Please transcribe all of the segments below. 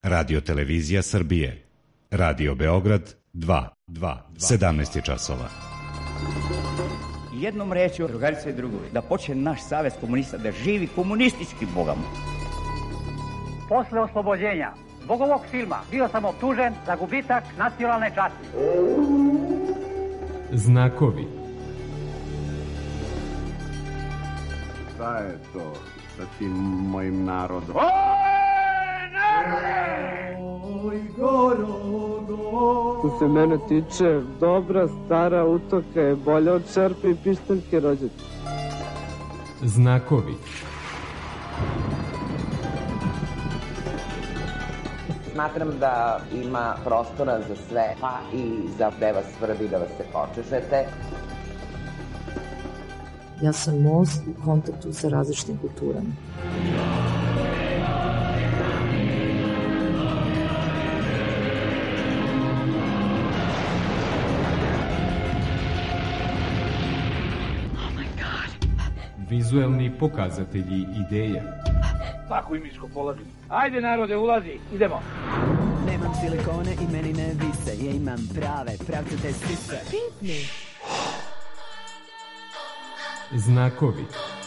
Radio Televizija Srbije. Radio Beograd 2. 17 je časova. Jednom rečju, drugarice i drugovi, da počne naš savez komunista da živi komunistički bogom. Posle oslobođenja zbog ovog filma bio sam optužen za gubitak nacionalne časti. Znakovi. Šta je to sa tim mojim narodom? Što se mene tiče, dobra stara utoka je bolja od šerpe i pištaljke rođaka. Znakovi. Smatram da ima prostora za sve, pa i za gde vas svrbi da vas se počešete. Ja sam most u kontaktu sa različitim kulturama. Vizuelni pokazatelji ideja. Tako i miško polazi. Ajde narode, ulazi, idemo. Nemam silikone i meni ne vise, ja imam prave, pravcate sise. Pipni. Znakovi.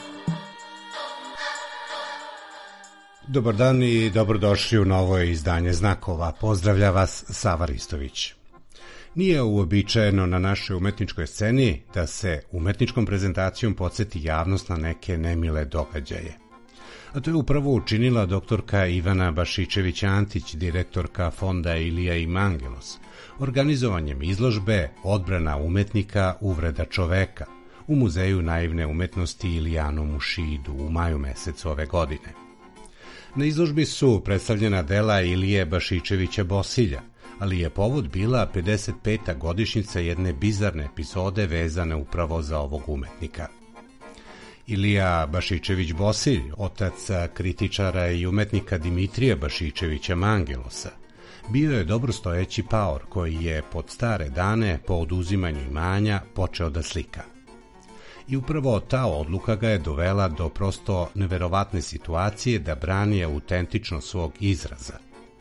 Dobar dan i dobrodošli u novo izdanje Znakova. Pozdravlja vas Sava Ristović. Nije uobičajeno na našoj umetničkoj sceni da se umetničkom prezentacijom podsjeti javnost na neke nemile događaje. A to je upravo učinila doktorka Ivana Bašičević-Antić, direktorka fonda Ilija i Mangelos, organizovanjem izložbe Odbrana umetnika, uvreda čoveka u Muzeju naivne umetnosti Ilijanom u Šidu u maju mesecu ove godine. Na izložbi su predstavljena dela Ilije Bašičevića Bosilja, ali je povod bila 55. godišnjica jedne bizarne epizode vezane upravo za ovog umetnika. Ilija Bašičević Bosilj, otac kritičara i umetnika Dimitrija Bašičevića Mangelosa, bio je dobrostojeći paor koji je pod stare dane po oduzimanju imanja počeo da slika. I upravo ta odluka ga je dovela do prosto neverovatne situacije da brani autentičnost svog izraza.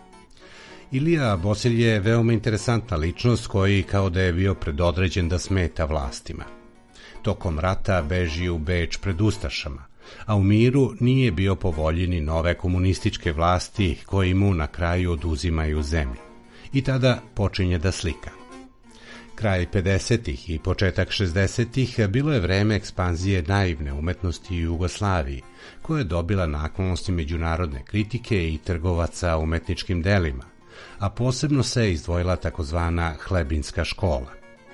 Ilija Bosilj je veoma interesantna ličnost koji kao da je bio predodređen da smeta vlastima. Tokom rata beži u Beč pred ustašama, a u miru nije bio po volji ni nove komunističke vlasti koji mu na kraju oduzimaju zemlju. I tada počinje da slika. Kraj 50. i početak 60. bilo je vreme ekspanzije naivne umetnosti u Jugoslaviji, koja je dobila naklonosti međunarodne kritike i trgovaca umetničkim delima, a posebno se izdvojila takozvana Hlebinska škola.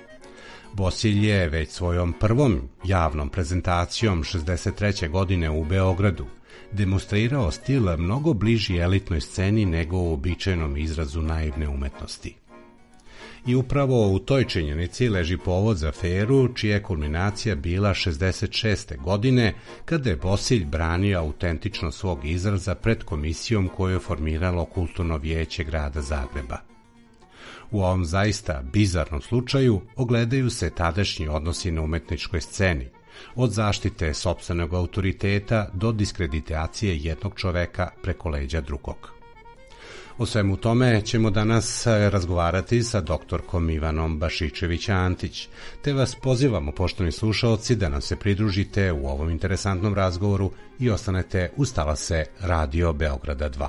Bosilj je već svojom prvom javnom prezentacijom 63. godine u Beogradu demonstrirao stil mnogo bliži elitnoj sceni nego u običajnom izrazu naivne umetnosti. I upravo u toj činjenici leži povod za aferu čija je kulminacija bila 66. godine kada je Bosilj branio autentičnost svog izraza pred komisijom koju je formiralo Kulturno vijeće grada Zagreba. U ovom zaista bizarnom slučaju ogledaju se tadašnji odnosi na umetničkoj sceni, od zaštite sopstvenog autoriteta do diskreditacije jednog čoveka preko leđa drugog. O svemu tome ćemo danas razgovarati sa doktorkom Ivanom Bašičević-Antić, te vas pozivamo, poštovani slušaoci, da nam se pridružite u ovom interesantnom razgovoru i ostanete uz talase Radio Beograda 2.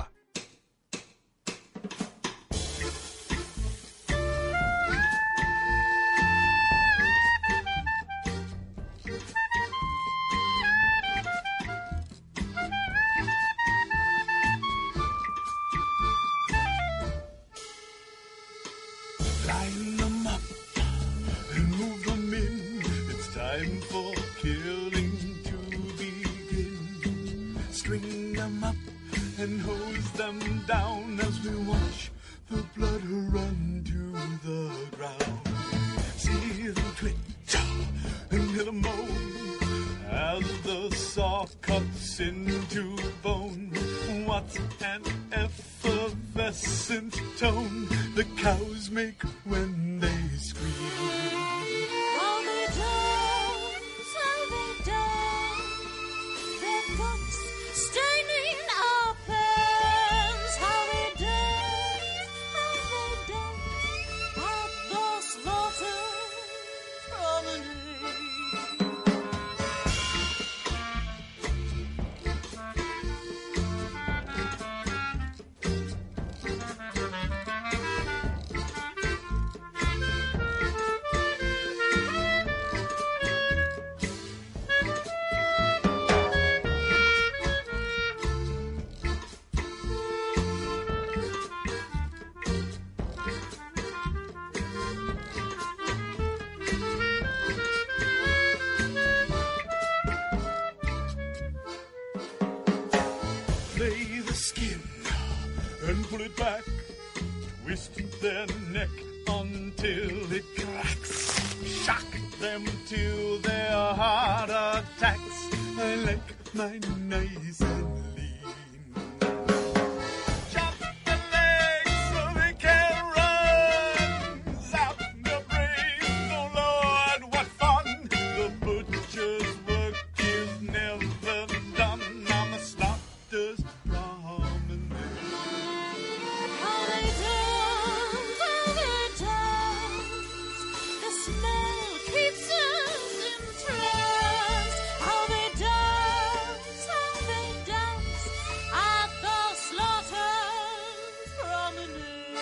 Staining our pens, how we dance. it back, twist their neck until it cracks, shock them till their heart attacks. I like mine nice and lean. Chop the legs so they can run, zap the brains, oh Lord, what fun. The butcher's work is never done on the slaughter's promenade. How they dance, the smell keeps us entranced. How they dance at the slaughter's promenade.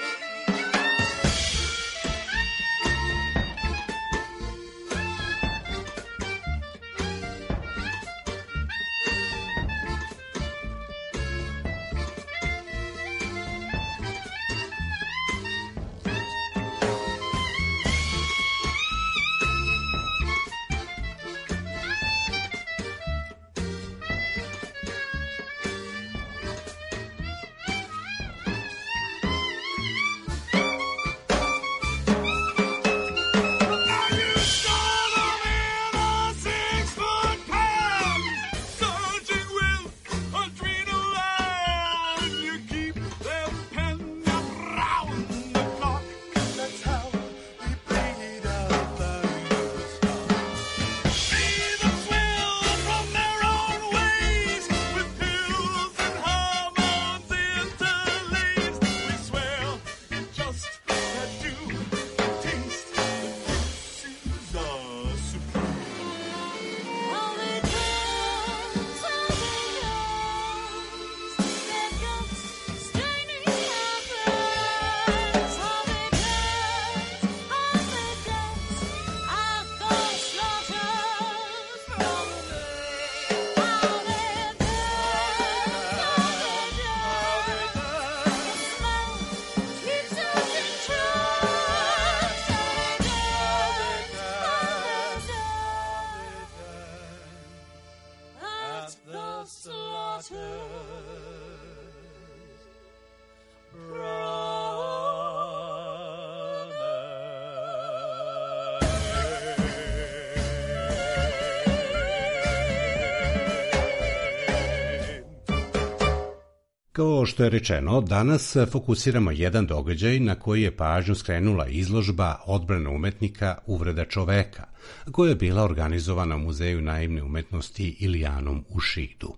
Kao što je rečeno, danas fokusiramo jedan događaj na koji je pažnju skrenula izložba Odbrana umetnika, uvreda čoveka, koja je bila organizovana u Muzeju naivne umetnosti Ilijanum u Šidu.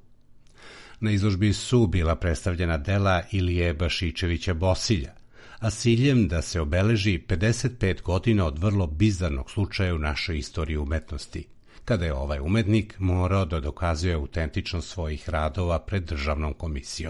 Na izložbi su bila predstavljena dela Ilije Bašičevića Bosilja, a s ciljem da se obeleži 55 godina od vrlo bizarnog slučaja u našoj istoriji umetnosti, kada je ovaj umetnik morao da dokazuje autentičnost svojih radova pred državnom komisijom.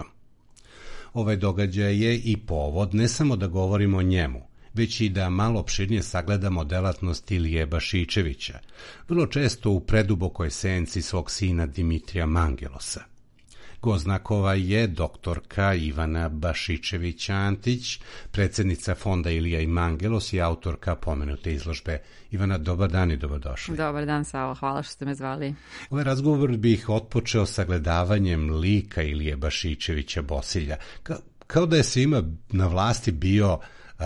Ovaj događaj je i povod ne samo da govorimo o njemu, već i da malo opširnije sagledamo delatnost Ilije Bašičevića, vrlo često u predubokoj senci svog sina Dimitrija Mangelosa. Gost znakova je doktorka Ivana Bašičević-Antić, predsjednica Fonda Ilija i Mangelos i autorka pomenute izložbe. Ivana, dobar dan i dobrodošli. Dobar dan, Savo, hvala što ste me zvali. Ovaj razgovor bih otpočeo sagledavanjem lika Ilije Bašičevića Bosilja. Kao da je svima na vlasti bio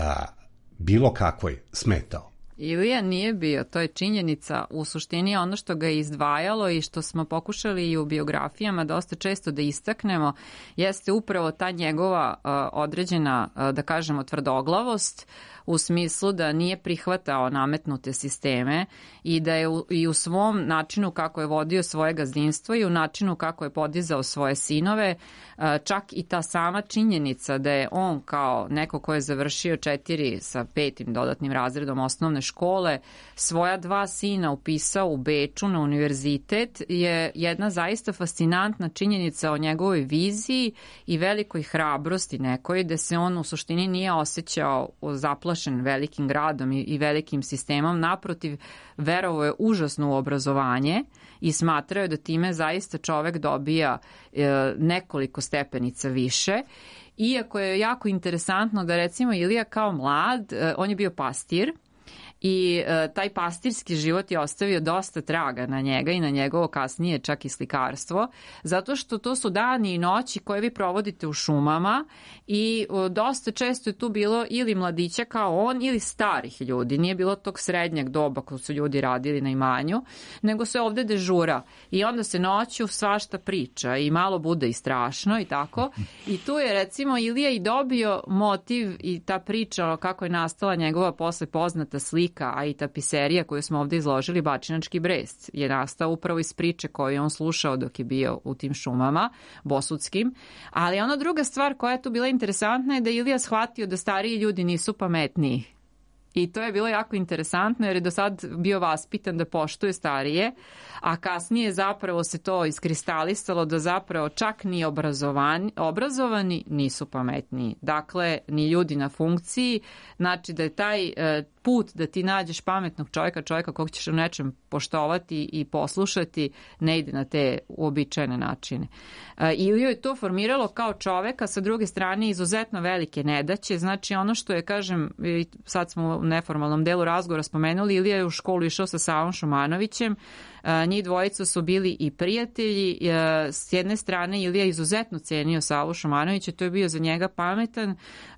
bilo kakvoj smetao. Ilija nije bio, to je činjenica. U suštini ono što ga je izdvajalo i što smo pokušali i u biografijama dosta često da istaknemo jeste upravo ta njegova određena, da kažemo, tvrdoglavost, u smislu da nije prihvatao nametnute sisteme i da je i u svom načinu kako je vodio svoje gazdinstvo i u načinu kako je podizao svoje sinove, čak i ta sama činjenica da je on kao neko ko je završio 4 sa 5 dodatnim razredom osnovne škole, svoja 2 sina upisao u Beču na univerzitet je jedna zaista fascinantna činjenica o njegovoj viziji i velikoj hrabrosti nekoj, da se on u suštini nije osjećao zaplašen velikim gradom i velikim sistemom. Naprotiv, verovao je užasno u obrazovanje i smatrao je da time zaista čovek dobija nekoliko stepenica više. Iako je jako interesantno da recimo Ilija kao mlad, on je bio pastir i taj pastirski život je ostavio dosta traga na njega i na njegovo kasnije čak i slikarstvo, zato što to su dani i noći koje vi provodite u šumama i dosta često je tu bilo ili mladića kao on ili starih ljudi. Nije bilo tog srednjeg doba koji su ljudi radili na imanju, nego se ovde dežura i onda se noću svašta priča i malo bude i strašno i tako. I tu je recimo Ilija i dobio motiv i ta priča kako je nastala njegova posle poznata slika, a i tapiserija koju smo ovde izložili, Bačinački brest, je nastao upravo iz priče koju je on slušao dok je bio u tim šumama bosudskim. Ali ona druga stvar koja je tu bila interesantna je da Ilija shvatio da stariji ljudi nisu pametniji. I to je bilo jako interesantno jer je do sad bio vaspitan da poštuje starije, a kasnije zapravo se to iskristalisalo da zapravo čak ni obrazovani nisu pametniji. Dakle, ni ljudi na funkciji, znači da je taj put da ti nađeš pametnog čovjeka kog ćeš u nečem poštovati i poslušati, ne ide na te uobičajene načine. Iliju je to formiralo kao čoveka, sa druge strane izuzetno velike nedaće, znači ono što je, kažem, sad smo u neformalnom delu razgovora spomenuli, Ilija je u školu išao sa Savom Šumanovićem, njih dvojica su bili i prijatelji, s jedne strane Ilija izuzetno cenio Savu Šumanovića, to je bio za njega pametan,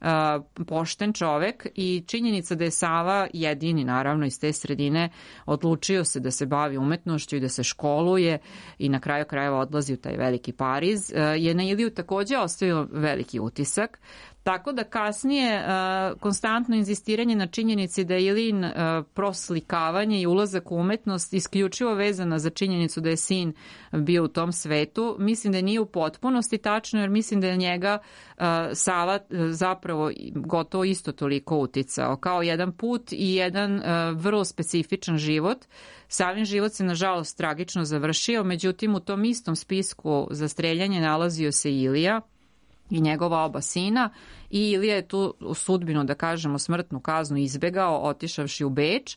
pošten čovek i činjenica da je Sava jedini naravno iz te sredine odlučio se da se bavi umetnošću i da se školuje i na kraju krajeva odlazi u taj veliki Pariz, je na Iliju takođe ostavio veliki utisak. Tako da kasnije konstantno inzistiranje na činjenici da je Ilijin proslikavanje i ulazak u umetnost isključivo vezana za činjenicu da je sin bio u tom svetu, mislim da nije u potpunosti tačno, jer mislim da je njega Sava zapravo gotovo isto toliko uticao, kao jedan put i jedan vrlo specifičan život. Savin život se nažalost tragično završio, međutim u tom istom spisku za streljanje nalazio se Ilija i njegova oba sina i Ilija je tu sudbinu, da kažemo, smrtnu kaznu izbegao otišavši u Beč.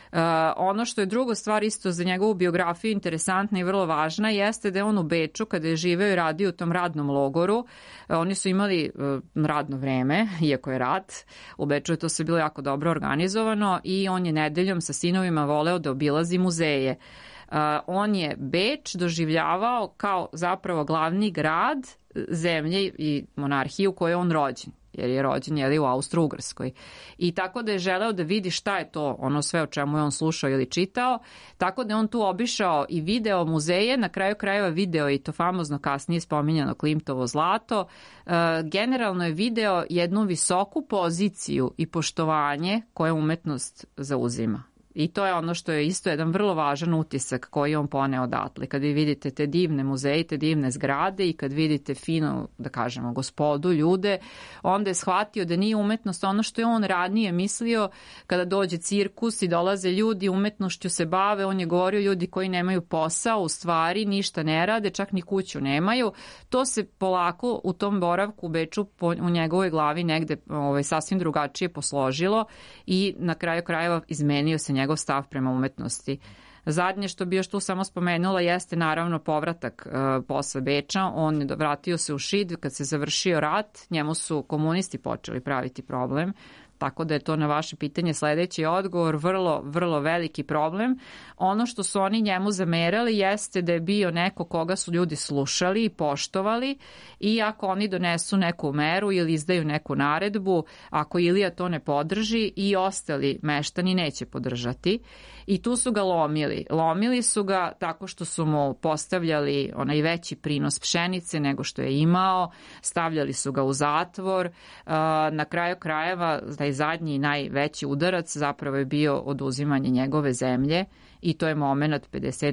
Ono što je druga stvar isto za njegovu biografiju interesantna i vrlo važna jeste da je on u Beču kada je živeo i radio u tom radnom logoru, oni su imali radno vreme, iako je rat, u Beču je to sve bilo jako dobro organizovano i on je nedeljom sa sinovima voleo da obilazi muzeje. On je Beč doživljavao kao zapravo glavni grad zemlje i monarhije u kojoj je on rođen, jer je rođen u Austro-Ugrskoj. I tako da je želeo da vidi šta je to ono sve o čemu je on slušao ili čitao, tako da je on tu obišao i video muzeje, na kraju krajeva video i to famozno kasnije spominjano Klimtovo zlato. Generalno je video jednu visoku poziciju i poštovanje koje umetnost zauzima. I to je ono što je isto jedan vrlo važan utisak koji on poneo odatle. Kad vi vidite te divne muzeje, te divne zgrade i kad vidite fino, da kažemo, gospodu, ljude, onda je shvatio da nije umetnost ono što je on ranije mislio kada dođe cirkus i dolaze ljudi, umetnošću se bave, on je govorio ljudi koji nemaju posao, u stvari ništa ne rade, čak ni kuću nemaju. To se polako u tom boravku u Beču u njegovoj glavi negde sasvim drugačije posložilo i na kraju krajeva izmenio se njegov stav prema umetnosti. Zadnje što bi još tu samo spomenula jeste naravno povratak posle Beča. On je vratio se u Šid kad se završio rat, njemu su komunisti počeli praviti problem, tako da je to na vaše pitanje sledeći odgovor, vrlo, vrlo veliki problem. Ono što su oni njemu zamerali jeste da je bio neko koga su ljudi slušali i poštovali i ako oni donesu neku meru ili izdaju neku naredbu, ako Ilija to ne podrži i ostali meštani neće podržati. I tu su ga lomili. Lomili su ga tako što su mu postavljali onaj veći prinos pšenice nego što je imao, stavljali su ga u zatvor. Na kraju krajeva, taj zadnji i najveći udarac zapravo je bio oduzimanje njegove zemlje i to je moment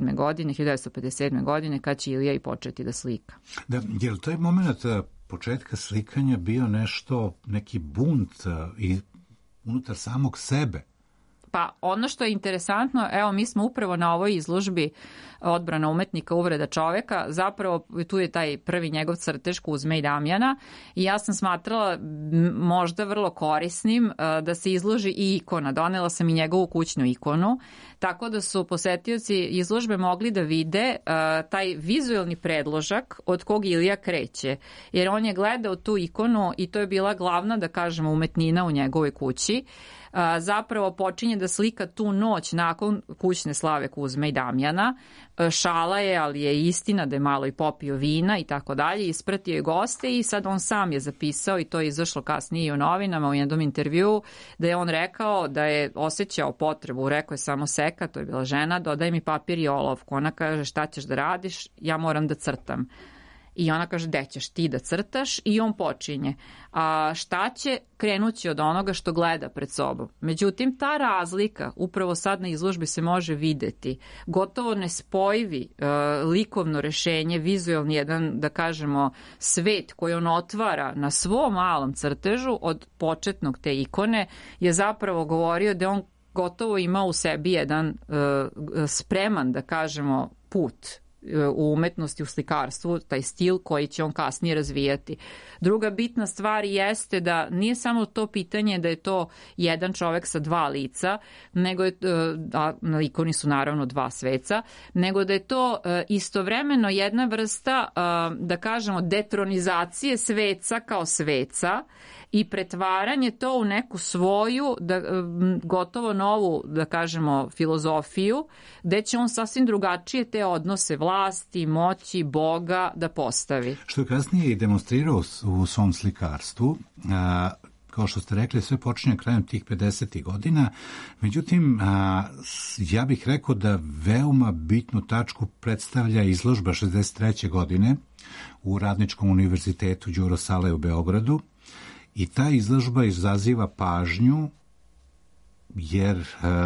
1957. godine kad će Ilija i početi da slika. Da, je li taj moment početka slikanja bio neki bunt i unutar samog sebe? Pa ono što je interesantno, evo mi smo upravo na ovoj izložbi Odbrana umetnika, uvreda čoveka, zapravo tu je taj prvi njegov crtež Kuzme i Damjana i ja sam smatrala možda vrlo korisnim da se izloži i ikona. Donela sam i njegovu kućnu ikonu, tako da su posetioci izložbe mogli da vide taj vizuelni predložak od kog Ilija kreće, jer on je gledao tu ikonu i to je bila glavna, da kažemo, umetnina u njegovoj kući. Zapravo počinje da slika tu noć nakon kućne slave Kuzme i Damjana. Šala je, ali je istina da je malo i popio vina i tako dalje, ispratio je goste i sad on sam je zapisao i to je izašlo kasnije i u novinama u jednom intervjuu, da je on rekao da je osjećao potrebu, rekao je samo Seka, to je bila žena, dodaj mi papir i olovku. Ona kaže šta ćeš da radiš, ja moram da crtam. I ona kaže, gde ćeš ti da crtaš? I on počinje. A šta će? Krenući od onoga što gleda pred sobom. Međutim, ta razlika, upravo sad na izložbi se može videti, gotovo nespojivi likovno rešenje, vizualni jedan, da kažemo, svet koji on otvara na svom malom crtežu od početnog te ikone, je zapravo govorio da on gotovo ima u sebi jedan spreman, da kažemo, put u umetnosti, u slikarstvu, taj stil koji će on kasnije razvijati. Druga bitna stvar jeste da nije samo to pitanje da je to jedan čovek sa dva lica, nego je, a na ikoni su naravno dva sveca, nego da je to istovremeno jedna vrsta, da kažemo, detronizacije sveca kao sveca i pretvaranje to u neku svoju, gotovo novu, da kažemo, filozofiju, gde će on sasvim drugačije te odnose vlasti, moći, Boga da postavi. Što je kasnije i demonstrirao u svom slikarstvu, kao što ste rekli, sve počinje krajem tih 50. godina, međutim, ja bih rekao da veoma bitnu tačku predstavlja izložba 63. godine u Radničkom univerzitetu Đuro Sale u Beogradu, i ta izložba izaziva pažnju jer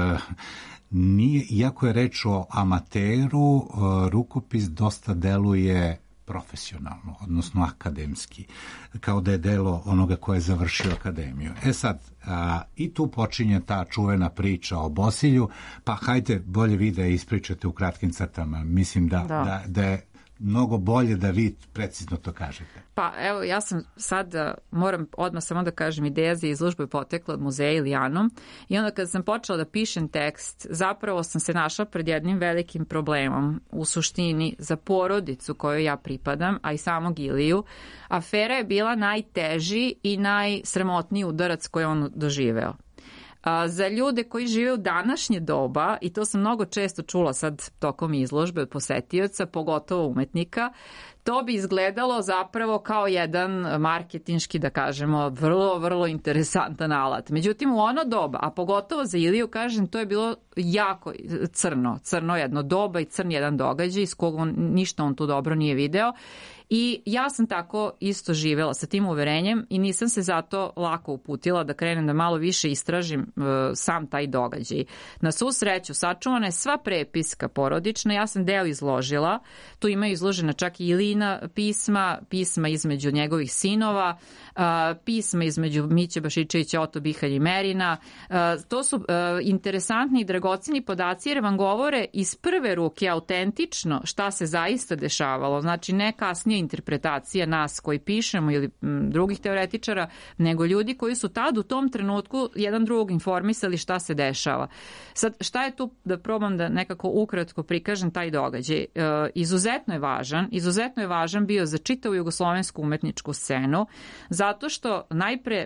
nije, iako je reč o amateru, rukopis dosta deluje profesionalno, odnosno akademski, kao da je delo onoga ko je završio akademiju. Sad, i tu počinje ta čuvena priča o Bosilju, pa hajde bolje vi da je ispričate u kratkim crtama. Mislim da je mnogo bolje da vi precizno to kažete. Pa evo, ja sam sad, moram odmah samo da kažem, ideja za izložbu je potekla od muzeja Ilijanom i onda kada sam počela da pišem tekst, zapravo sam se našla pred jednim velikim problemom. U suštini, za porodicu kojoj ja pripadam, a i samog Iliju, afera je bila najteži i najsramotniji udarac koji on doživeo. Za ljude koji žive u današnje doba, i to sam mnogo često čula sad tokom izložbe od posetioca, pogotovo umetnika, to bi izgledalo zapravo kao jedan marketinški, da kažemo, vrlo, vrlo interesantan alat. Međutim, u ono doba, a pogotovo za Iliju, kažem, to je bilo jako crno jedno doba i crn jedan događaj iz kog ništa on tu dobro nije video. I ja sam tako isto živela sa tim uverenjem i nisam se zato lako uputila da krenem da malo više istražim sam taj događaj. Na svu sreću, sačuvana je sva prepiska porodična, ja sam deo izložila, tu imaju izložena čak i Ilijina pisma između njegovih sinova, pisma između Miće Bašičevića, Oto Bihalj i Merina. To su interesantni i dragoceni podaci jer vam govore iz prve ruke autentično šta se zaista dešavalo. Znači ne kasnije interpretacija nas koji pišemo ili drugih teoretičara, nego ljudi koji su tad u tom trenutku jedan drugog informisali šta se dešava. Sad, šta je tu, da probam da nekako ukratko prikažem taj događaj? Izuzetno je važan bio za čitavu jugoslovensku umetničku scenu, zato što najpre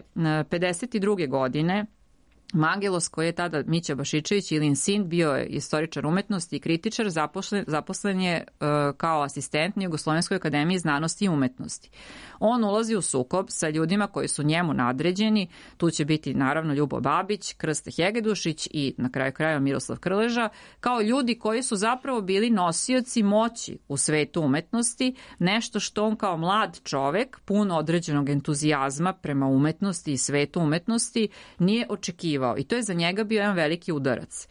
52. godine Mangelos, koji je tada Mića Bašičević, Ilijin sin, bio je istoričar umetnosti i kritičar, zaposlen je kao asistent na Jugoslovenskoj akademiji znanosti i umetnosti. On ulazi u sukob sa ljudima koji su njemu nadređeni, tu će biti naravno Ljubo Babić, Krsta Hegedušić i na kraju krajeva Miroslav Krleža, kao ljudi koji su zapravo bili nosioci moći u svetu umetnosti, nešto što on kao mlad čovek, pun određenog entuzijazma prema umetnosti i svetu umetnosti, nije očekivao. I to je za njega bio jedan veliki udarac.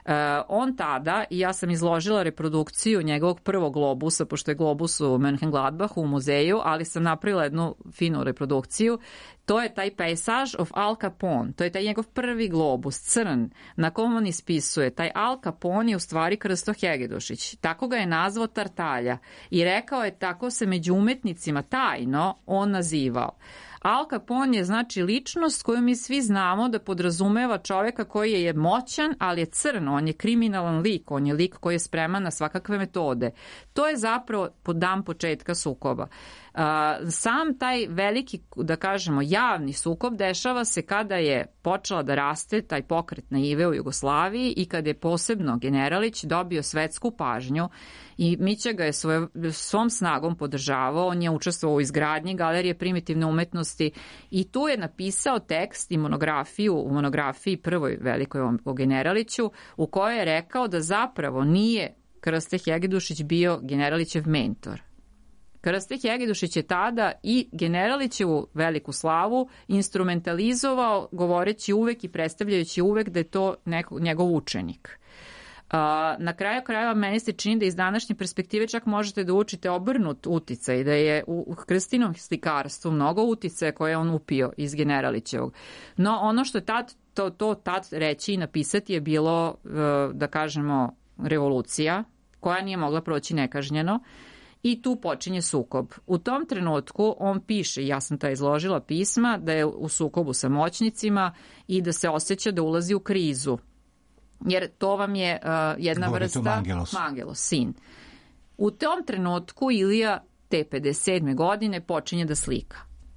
On tada, i ja sam izložila reprodukciju njegovog prvog globusa, pošto je globus u Mönchengladbachu u muzeju, ali sam napravila jednu finu reprodukciju. To je taj Paysage of Al Capone, to je taj njegov prvi globus, crn, na kom on ispisuje. Taj Al Capone je u stvari Krsto Hegedušić. Tako ga je nazvao Tartalja i rekao je tako se među umetnicima tajno on nazivao. Al Capone je znači ličnost koju mi svi znamo da podrazumeva čoveka koji je moćan, ali je crn, on je kriminalan lik, on je lik koji je spreman na svakakve metode. To je zapravo dan početka sukoba. Sam taj veliki, da kažemo, javni sukob dešava se kada je počela da raste taj pokret naive u Jugoslaviji i kada je posebno Generalić dobio svetsku pažnju i Mića ga je svom snagom podržavao, on je učestvovao u izgradnji Galerije primitivne umetnosti i tu je napisao tekst i monografiju, u monografiji prvoj velikoj o Generaliću, u kojoj je rekao da zapravo nije Krste Hegedušić bio Generalićev mentor. Krste Hegedušić je tada i Generalićevu veliku slavu instrumentalizovao, govoreći uvek i predstavljajući uvek da je to njegov učenik. Na kraju krajeva meni se čini da iz današnje perspektive čak možete da učite obrnut uticaj, da je u Krstinom slikarstvu mnogo uticaja koje je on upio iz Generalićevog. No ono što je tad reći i napisati je bilo, da kažemo, revolucija koja nije mogla proći nekažnjeno. I tu počinje sukob. U tom trenutku on piše, ja sam ta izložila pisma, da je u sukobu sa moćnicima i da se osjeća da ulazi u krizu. Jer to vam je jedna vrsta Vangelos, sin. U tom trenutku Ilija te 57. godine počinje da slika.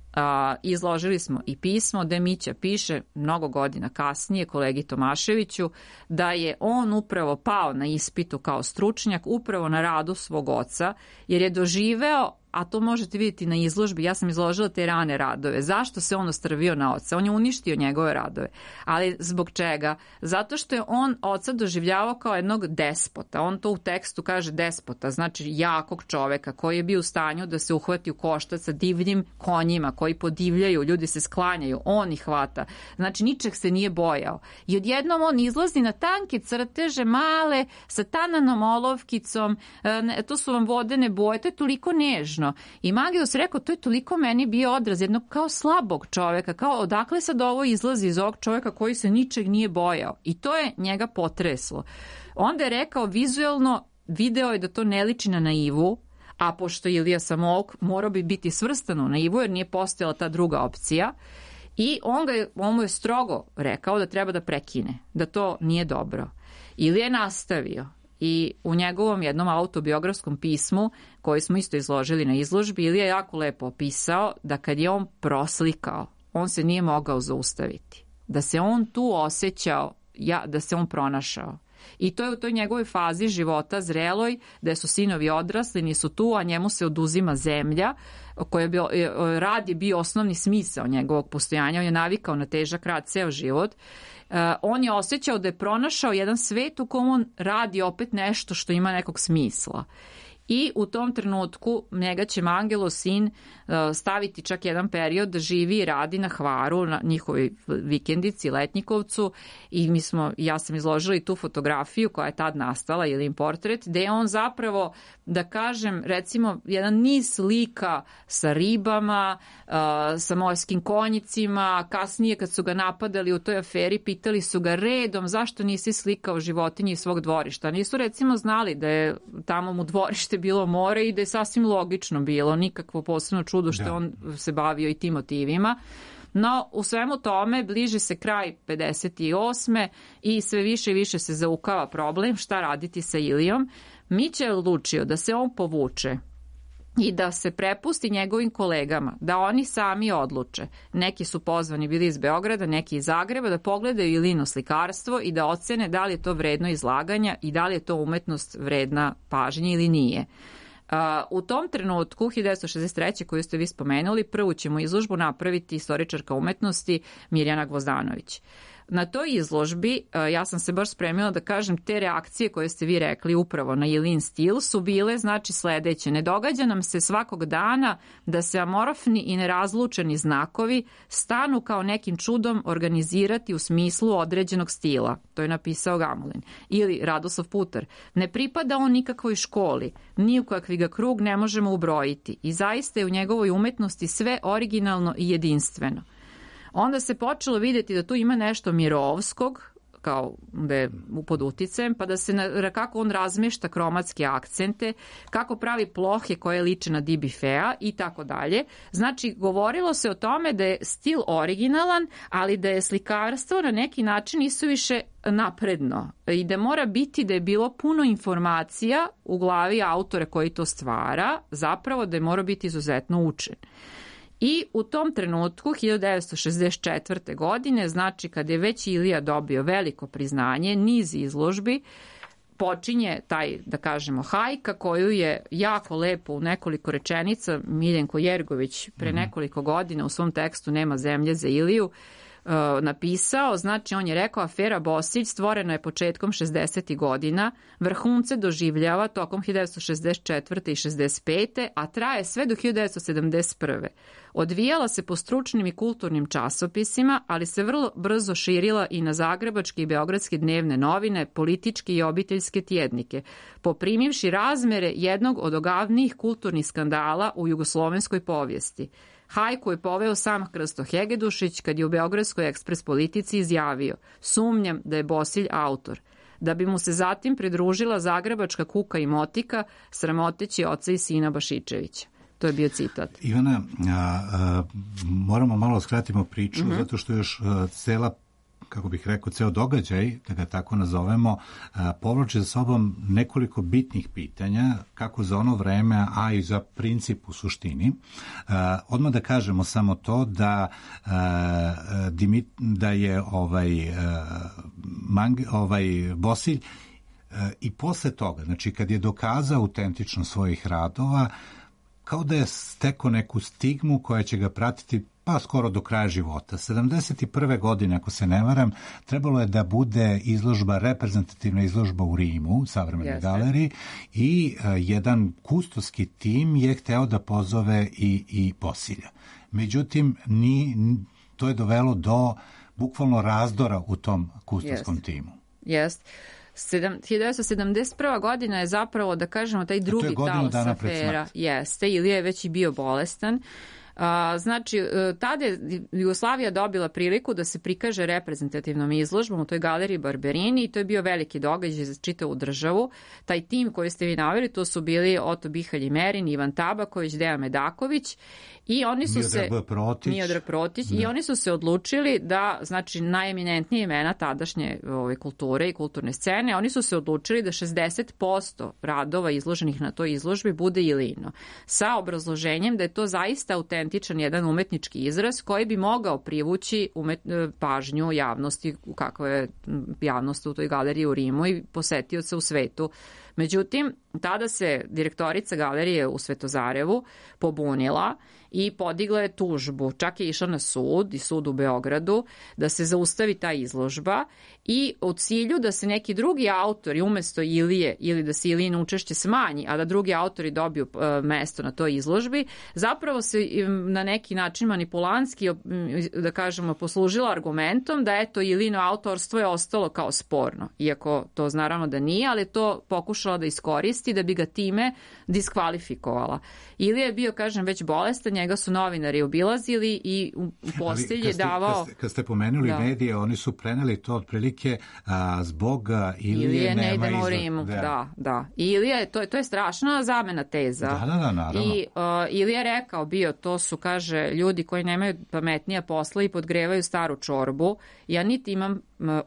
Izložili smo i pismo da Mića piše mnogo godina kasnije kolegi Tomaševiću da je on upravo pao na ispitu kao stručnjak upravo na radu svog oca, jer je doživeo, a to možete vidjeti na izložbi, ja sam izložila te rane radove. Zašto se on ostrvio na oca? On je uništio njegove radove. Ali zbog čega? Zato što je on oca doživljavao kao jednog despota. On to u tekstu kaže despota, znači jakog čoveka koji je bio u stanju da se uhvati u koštac sa divljim konjima koji podivljaju, ljudi se sklanjaju, on ih hvata. Znači ničeg se nije bojao. I odjednom on izlazi na tanke crteže, male, sa tananom olovkicom, to su vam vodene boje, to je toliko nežno. I Mangelos rekao, to je toliko meni bio odraz jednog kao slabog čoveka, kao odakle sad ovo izlazi iz ovog čoveka koji se ničeg nije bojao. I to je njega potreslo. Onda je rekao, vizuelno video je da to ne liči na naivu, a pošto Ilija Samouk morao bi biti svrstan u naivu jer nije postojala ta druga opcija, i on mu je strogo rekao da treba da prekine, da to nije dobro. Ilija je nastavio. I u njegovom jednom autobiografskom pismu, koji smo isto izložili na izložbi, Ilija je jako lepo opisao da kad je on proslikao, on se nije mogao zaustaviti. Da se on tu osjećao, da se on pronašao. I to je u toj njegovoj fazi života zreloj, da su sinovi odrasli, nisu tu, a njemu se oduzima zemlja, rad je bio osnovni smisao njegovog postojanja, on je navikao na težak rad ceo život. On je osjećao da je pronašao jedan svet u kom on radi opet nešto što ima nekog smisla. I u tom trenutku njega će Mangelos, sin, staviti čak jedan period da živi i radi na Hvaru, na njihovoj vikendici, Letnjikovcu, i ja sam izložila i tu fotografiju koja je tad nastala, ili portret, gde je on zapravo, da kažem, recimo jedan niz slika sa ribama, sa morskim konjicima. Kasnije kad su ga napadali u toj aferi, pitali su ga redom zašto nisi slikao životinje iz svog dvorišta. Nisu recimo znali da je tamo mu dvorište bilo more i da je sasvim logično bilo, nikakvo posebno čudo što on se bavio i tim motivima. No, u svemu tome bliži se kraj 58. i sve više i više se zaukava problem šta raditi sa Ilijom. Mića je odlučio da se on povuče i da se prepusti njegovim kolegama, da oni sami odluče. Neki su pozvani bili iz Beograda, neki iz Zagreba, da pogledaju Ilijino slikarstvo i da ocene da li je to vredno izlaganja i da li je to umetnost vredna pažnje ili nije. U tom trenutku, 1963. koju ste vi spomenuli, prvu ćemo izložbu napraviti istoričarka umetnosti Mirjana Gvozdanović. Na toj izložbi, ja sam se baš spremila da kažem, te reakcije koje ste vi rekli upravo na Ilijin stil su bile znači sledeće. Ne događa nam se svakog dana da se amorfni i nerazlučeni znakovi stanu kao nekim čudom organizirati u smislu određenog stila. To je napisao Gamulin. Ili Radoslav Putar. Ne pripada on nikakvoj školi, ni u kakvi ga krug ne možemo ubrojiti i zaista je u njegovoj umetnosti sve originalno i jedinstveno. Onda se počelo vidjeti da tu ima nešto mirovskog, kao da je pod uticajem, pa da se kako on razmešta kromatske akcente, kako pravi plohe koje liče na Di Bifea i tako dalje. Znači, govorilo se o tome da je stil originalan, ali da je slikarstvo na neki način isuviše napredno i da mora biti da je bilo puno informacija u glavi autora koji to stvara, zapravo da je mora biti izuzetno učen. I u tom trenutku, 1964. godine, znači kad je već Ilija dobio veliko priznanje, niz izložbi, počinje taj, da kažemo, hajka koju je jako lepo u nekoliko rečenica Miljenko Jergović pre nekoliko godina u svom tekstu Nema zemlje za Iliju napisao. Znači, on je rekao, afera Bosilj stvorena je početkom 60. godina, vrhunce doživljava tokom 1964. i 65. a traje sve do 1971. Odvijala se po stručnim i kulturnim časopisima, ali se vrlo brzo širila i na zagrebačke i beogradske dnevne novine, političke i obiteljske tjednike, poprimivši razmere jednog od ogavnijih kulturnih skandala u jugoslovenskoj povijesti. Hajku je poveo sam Krsto Hegedušić kad je u Beogradskoj ekspres politici izjavio: sumnjam da je Bosilj autor. Da bi mu se zatim pridružila zagrebačka Kuka i Motika, sramoteći oca i sina Bašičevića. To je bio citat. Ivana, moramo malo skratimo priču, zato što još cela, kako bih rekao, ceo događaj, da ga tako nazovemo, povlači za sobom nekoliko bitnih pitanja, kako za ono vreme, a i za princip u suštini. Odmah da kažemo samo to da je Bosilj i posle toga, znači kad je dokazao autentičnost svojih radova, kao da je stekao neku stigmu koja će ga pratiti pa skoro do kraja života. 71. godine, ako se ne varam, trebalo je da bude izložba, reprezentativna izložba u Rimu, u Savremenoj galeriji, i jedan kustoski tim je hteo da pozove i Bosilja. Međutim, to je dovelo do bukvalno razdora u tom kustoskom timu. Jeste. 1971. godina je zapravo, da kažemo, taj drugi talas afera. Jeste, Ilija je već i bio bolestan. Znači, tada je Jugoslavija dobila priliku da se prikaže reprezentativnom izložbom u toj galeriji Barberini i to je bio veliki događaj za čitavu državu. Taj tim koji ste vi naveli, to su bili Oto Bihalj i Merin, Ivan Tabaković, Dejan Medaković i oni su Miodrag Protić i oni su se odlučili da, znači, najeminentnije imena tadašnje kulture i kulturne scene, oni su se odlučili da 60% radova izloženih na toj izložbi bude Ilijino, sa obrazloženjem da je to zaista autentičan jedan umetnički izraz koji bi mogao privući pažnju javnosti, kakva je javnost u toj galeriji u Rimu i posetioca u svetu. Međutim, tada se direktorica galerije u Svetozarevu pobunila i podigla je tužbu. Čak je išla na sud i sud u Beogradu da se zaustavi ta izložba i u cilju da se neki drugi autori umesto Ilije ili da se Ilijino učešće smanji, a da drugi autori dobiju mesto na toj izložbi, zapravo se na neki način manipulanski, da kažemo, poslužila argumentom da eto Ilijino autorstvo je ostalo kao sporno. Iako to naravno da nije, ali to pokušala da iskoristi da bi ga time diskvalifikovala. Ilija je bio, kažem, već bolestan, njega su novinari obilazili i u postelji je davao... Kad ste pomenuli medije, oni su preneli to otprilike zbog Ilije ne idemo u Rimu. Da. I Ilija, to je strašna zamena teza. Da, naravno. I Ilija je rekao bio, to su, kaže, ljudi koji nemaju pametnija posla i podgrevaju staru čorbu. Ja niti imam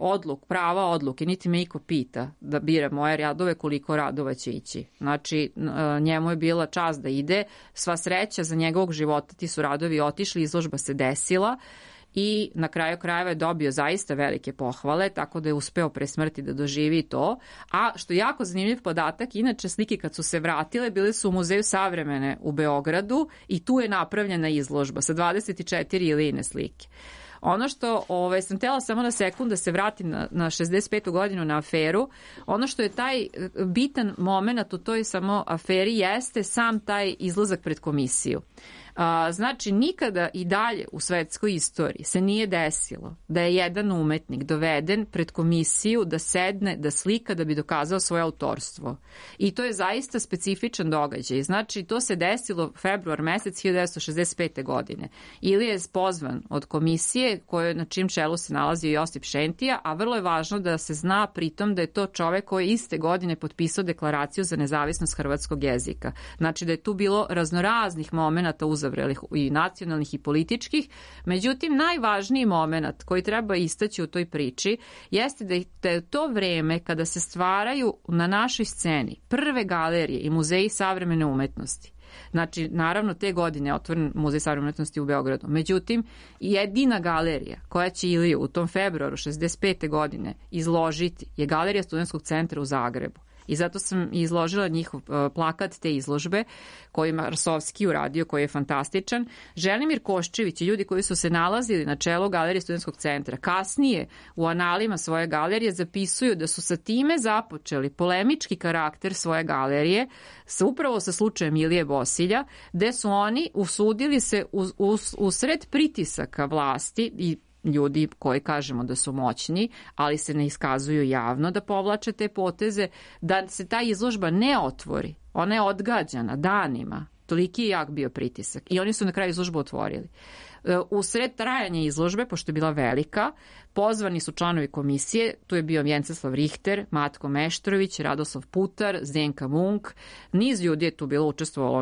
prava odluke, niti me iko pita da bira moje radove, koliko radova će ići. Znači, njemu je bila čast da ide, sva sreća za njegovog života, ti su radovi otišli, izložba se desila i na kraju krajeva je dobio zaista velike pohvale, tako da je uspeo pre smrti da doživi to. A što je jako zanimljiv podatak, inače slike kad su se vratile, bile su u Muzeju savremene u Beogradu i tu je napravljena izložba sa 24 Ilijine slike. Ono što sam htjela samo na sekund da se vratim na 65. godinu na aferu, ono što je taj bitan moment u toj samo aferi jeste sam taj izlazak pred komisiju. Znači, nikada i dalje u svetskoj istoriji se nije desilo da je jedan umetnik doveden pred komisiju da sedne, da slika, da bi dokazao svoje autorstvo. I to je zaista specifičan događaj. Znači, to se desilo februar mesec 1965. godine. Ilija je pozvan od komisije na čim čelu se nalazio Josip Šentija, a vrlo je važno da se zna pritom da je to čovek koji je iste godine potpisao deklaraciju za nezavisnost hrvatskog jezika. Znači da je tu bilo raznoraznih momenata uzavrelih i nacionalnih i političkih. Međutim, najvažniji moment koji treba istaći u toj priči jeste da je to vreme kada se stvaraju na našoj sceni prve galerije i muzeji savremene umetnosti. Znači, naravno, te godine je otvoren Muzej savremene umetnosti u Beogradu. Međutim, jedina galerija koja će Iliju u tom februaru 65. godine izložiti je Galerija Studentskog centra u Zagrebu. I zato sam izložila njihov plakat te izložbe koji je Marsovski uradio, koji je fantastičan. Želimir Koščević i ljudi koji su se nalazili na čelu Galerije Studentskog centra kasnije u analima svoje galerije zapisuju da su sa time započeli polemički karakter svoje galerije upravo sa slučajem Ilije Bosilja, gde su oni usudili se usred pritisaka vlasti i ljudi koji kažemo da su moćni, ali se ne iskazuju javno da povlače te poteze, da se ta izložba ne otvori. Ona je odgađana danima. Toliki je jak bio pritisak. I oni su na kraju izložbu otvorili. U sred trajanja izložbe, pošto je bila velika, pozvani su članovi komisije, tu je bio Vjenceslav Richter, Matko Meštrović, Radoslav Putar, Zdenka Munk, niz ljudi je tu bilo učestvovalo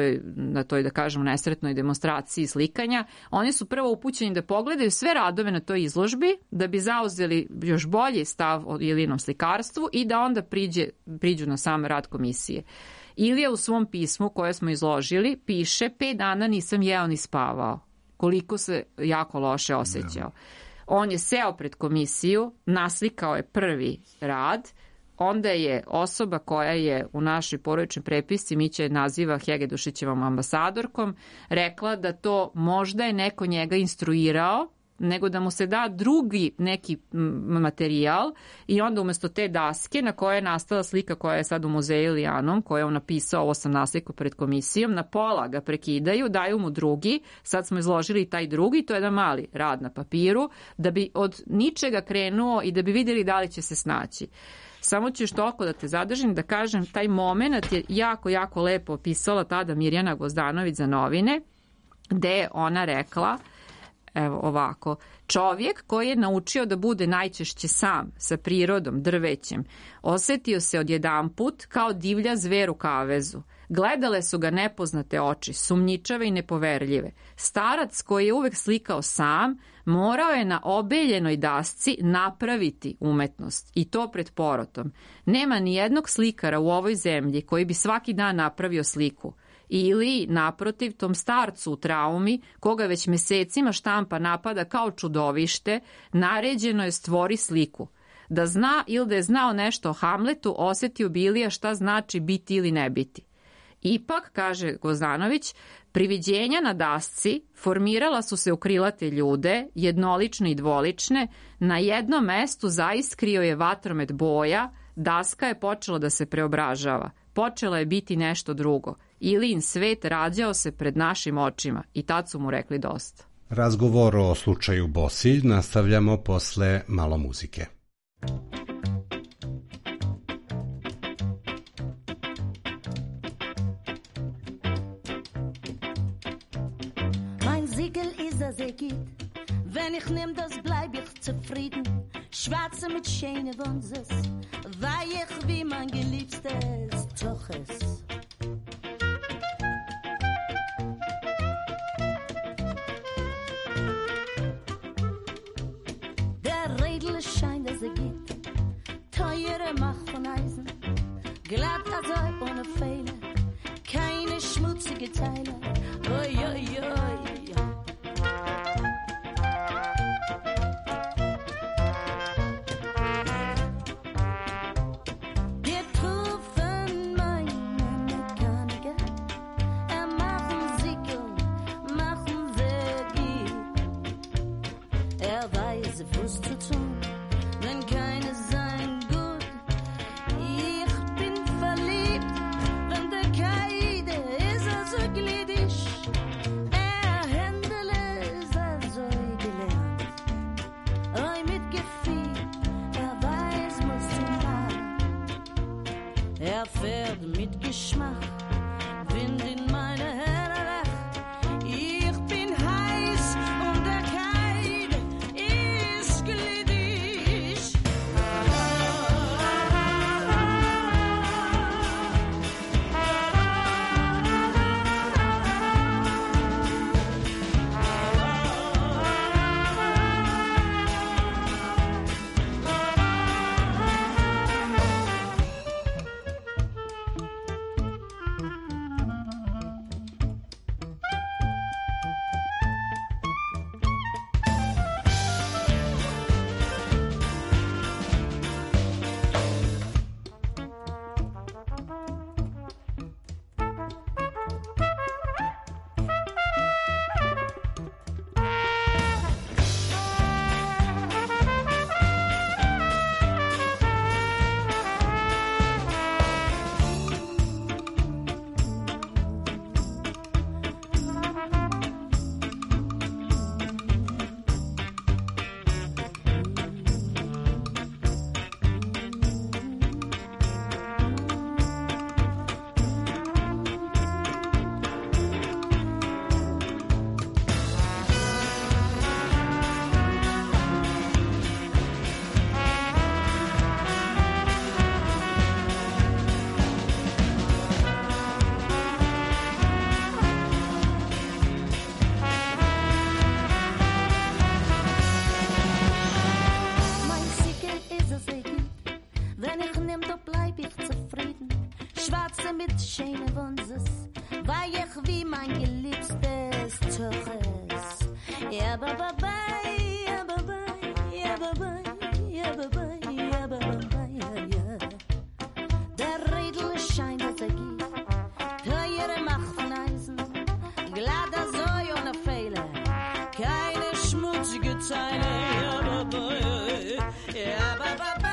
na toj, da kažemo, nesretnoj demonstraciji slikanja. Oni su prvo upućeni da pogledaju sve radove na toj izložbi, da bi zauzeli još bolji stav o Ilijinom slikarstvu i da onda priđu na sam rad komisije. Ilija u svom pismu koje smo izložili piše 5 dana nisam jeo ni spavao. Koliko se jako loše osjećao. On je seo pred komisiju, naslikao je prvi rad, onda je osoba koja je u našoj porodičnoj prepisci, Mića je naziva Hegedušićevom ambasadorkom, rekla da to možda je neko njega instruirao, nego da mu se da drugi neki materijal i onda umesto te daske na kojoj je nastala slika koja je sad u muzeju Ilijanom, koju je on napisao, ovo sam naslikao pred komisijom, na pola ga prekidaju, daju mu drugi, sad smo izložili taj drugi, to je jedan mali rad na papiru, da bi od ničega krenuo i da bi vidjeli da li će se snaći. Samo ću još toliko da te zadržim, da kažem, taj moment je jako, jako lepo opisala tada Mirjana Gvozdanović za Novine, gde je ona rekla, evo ovako, čovjek koji je naučio da bude najčešće sam, sa prirodom, drvećem, osjetio se odjedanput kao divlja zver u kavezu. Gledale su ga nepoznate oči, sumnjičave i nepoverljive. Starac koji je uvek slikao sam, morao je na obeljenoj dasci napraviti umetnost, i to pred porotom. Nema ni jednog slikara u ovoj zemlji koji bi svaki dan napravio sliku. Ili, naprotiv, tom starcu u traumi, koga već mesecima štampa napada kao čudovište, naređeno je stvori sliku. Da zna ili da je znao nešto o Hamletu, osjetio bi Ilija šta znači biti ili ne biti. Ipak, kaže Gvozdanović, priviđenja na dasci formirala su se u krilate ljude, jednolične i dvolične, na jednom mestu zaiskrio je vatromet boja, daska je počela da se preobražava, počela je biti nešto drugo. Ilijin svet rađao se pred našim očima i tad su mu rekli dosta. Razgovor o slučaju Bosilj nastavljamo posle malo muzike. Mein Siegel ist das geht. Wenn ich nehm das bleib ich zufrieden. Schwarze mit schöne Wunses, weich wie mein geliebstes Toches. Der Redel scheint, dass geht. Teure Macht von Eisen, glatt also ohne Fehler, keine schmutzige Teile. Oi, oi, oi. schöne Wunses, weich wie mein geliebstes Toches. Ja, ba-ba-bye, ja, ba-bye, ja, ba-bye, ja, ba-bye, ja, ba-bye, ja, ja. Der Redel scheint, dass geht, teure Macht von Eisen, glatter Säu ohne Fehler, keine schmutzige Zeile, ja, ba-bye, ja, ba-bye.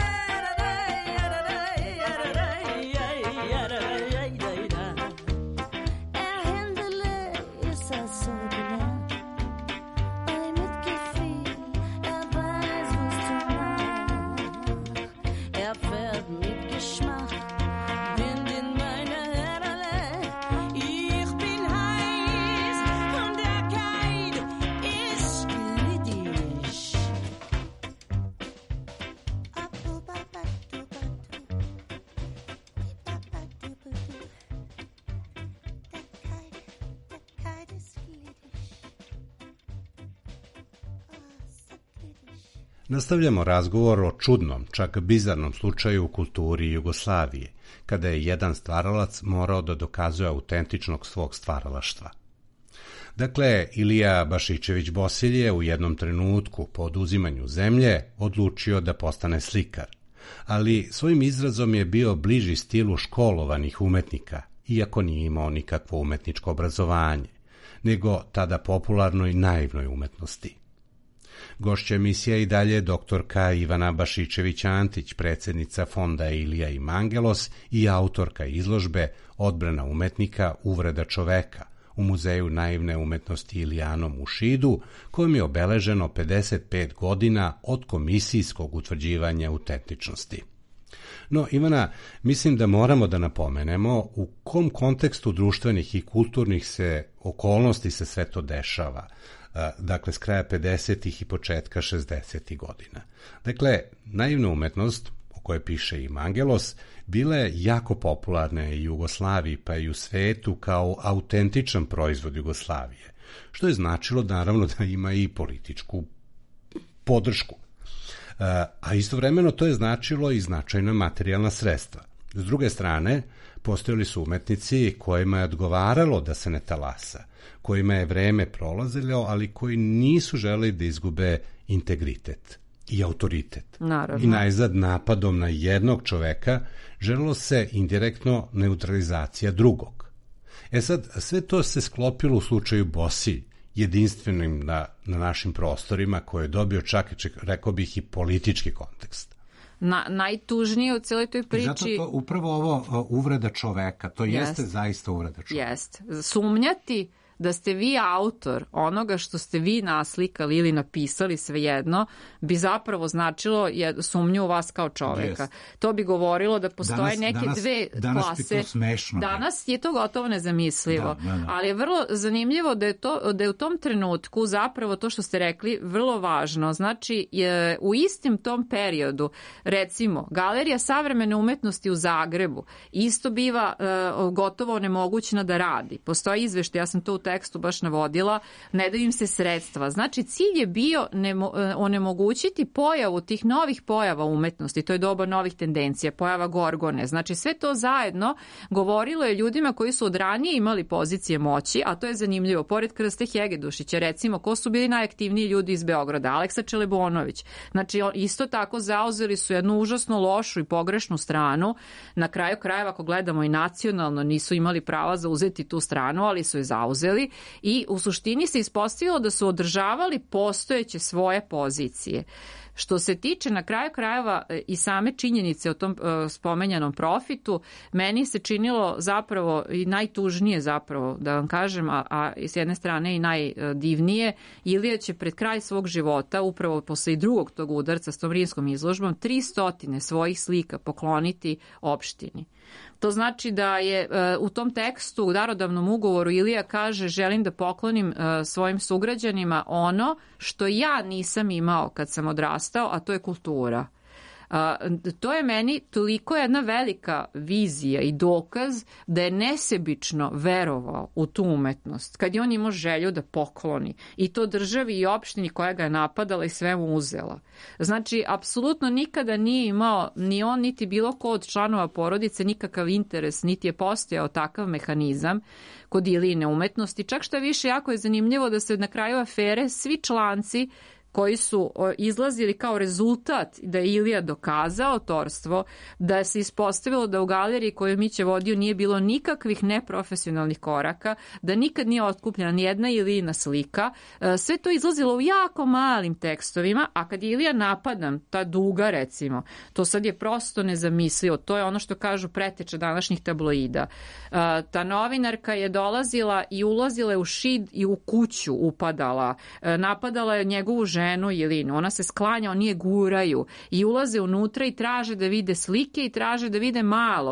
Nastavljamo razgovor o čudnom, čak bizarnom slučaju u kulturi Jugoslavije, kada je jedan stvaralac morao da dokazuje autentičnog svog stvaralaštva. Dakle, Ilija Bašićević Bosilj je u jednom trenutku po oduzimanju zemlje odlučio da postane slikar, ali svojim izrazom je bio bliži stilu školovanih umetnika, iako nije imao nikakvo umetničko obrazovanje, nego tada popularnoj naivnoj umetnosti. Gošća emisija i dalje doktorka Ivana Bašićević-Antić, predsjednica fonda Ilija i Mangelos i autorka izložbe Odbrana umetnika, uvreda čoveka u Muzeju naivne umetnosti Ilijanom u Šidu, kojom je obeleženo 55 godina od komisijskog utvrđivanja autentičnosti. No, Ivana, mislim da moramo da napomenemo u kom kontekstu društvenih i kulturnih okolnosti se sve to dešava, dakle s kraja 50. i početka 60. godina. Dakle, naivna umetnost, o kojoj piše i Mangelos, bila je jako popularna i u Jugoslaviji, pa i u svetu kao autentičan proizvod Jugoslavije, što je značilo naravno da ima i političku podršku. A istovremeno to je značilo i značajna materijalna sredstva. S druge strane, postojali su umetnici kojima je odgovaralo da se ne talasa, kojima je vreme prolazilo, ali koji nisu želeli da izgube integritet i autoritet. Naravno. I najzad napadom na jednog čoveka želelo se indirektno neutralizacija drugog. Sad, sve to se sklopilo u slučaju Bosilj, jedinstvenim na našim prostorima, koje je dobio čak, rekao bih, i politički kontekst. Najtužnije u cijeloj toj priči... Zato to upravo ovo uvreda čoveka, to jeste zaista uvreda čoveka. Jeste. Sumnjati da ste vi autor onoga što ste vi naslikali ili napisali, svejedno, bi zapravo značilo sumnju u vas kao čoveka. Yes. To bi govorilo da postoje neke dve klase. Danas bi to smešno. Danas je to gotovo nezamislivo. Da. Ali je vrlo zanimljivo da je u tom trenutku zapravo to što ste rekli vrlo važno. Znači, u istim tom periodu, recimo, Galerija savremene umetnosti u Zagrebu isto biva gotovo onemogućena da radi. Postoji izveštaj, ja sam to u tekstu baš navodila, ne daju im se sredstva. Znači, cilj je bio onemogućiti pojavu tih novih pojava umetnosti, to je doba novih tendencija, pojava Gorgone. Znači, sve to zajedno govorilo je ljudima koji su od ranije imali pozicije moći, a to je zanimljivo. Pored Krste Hegedušića, recimo, ko su bili najaktivniji ljudi iz Beograda? Aleksa Čelebonović. Znači, isto tako zauzeli su jednu užasno lošu i pogrešnu stranu. Na kraju krajeva, ako gledamo i nacionalno, nisu imali prava zauzeti tu stranu, ali su je zauzeli i u suštini se ispostavilo da su održavali postojeće svoje pozicije. Što se tiče na kraju krajeva i same činjenice o tom spomenjanom profitu, meni se činilo zapravo i najtužnije zapravo, da vam kažem, a s jedne strane i najdivnije, Ilija će pred kraj svog života, upravo posle i drugog tog udarca s tom rimskom izložbom, 300 svojih slika pokloniti opštini. To znači da je u tom tekstu, u darodavnom ugovoru, Ilija kaže: želim da poklonim svojim sugrađanima ono što ja nisam imao kad sam odrastao, a to je kultura. To je meni toliko jedna velika vizija i dokaz da je nesebično verovao u tu umetnost, kad je on imao želju da pokloni i to državi i opštini koja ga je napadala i sve mu uzela. Znači, apsolutno nikada nije imao ni on, niti bilo ko od članova porodice nikakav interes, niti je postojao takav mehanizam kod Ilijine umetnosti. Čak što je više, jako je zanimljivo da se na kraju afere svi članci koji su izlazili kao rezultat da je Ilija dokazao autorstvo, da se ispostavilo da u galeriji koju Mića vodio nije bilo nikakvih neprofesionalnih koraka, da nikad nije otkupljena ni jedna Ilijina slika. Sve to izlazilo u jako malim tekstovima, a kad je Ilija napadan, ta duga recimo, to sad je prosto nezamislivo. To je ono što kažu preteča današnjih tabloida. Ta novinarka je dolazila i ulazila je u šid i u kuću upadala, napadala je njegovu ženu Jelinu, ona se sklanja, oni je guraju i ulaze unutra i traže da vide slike i traže da vide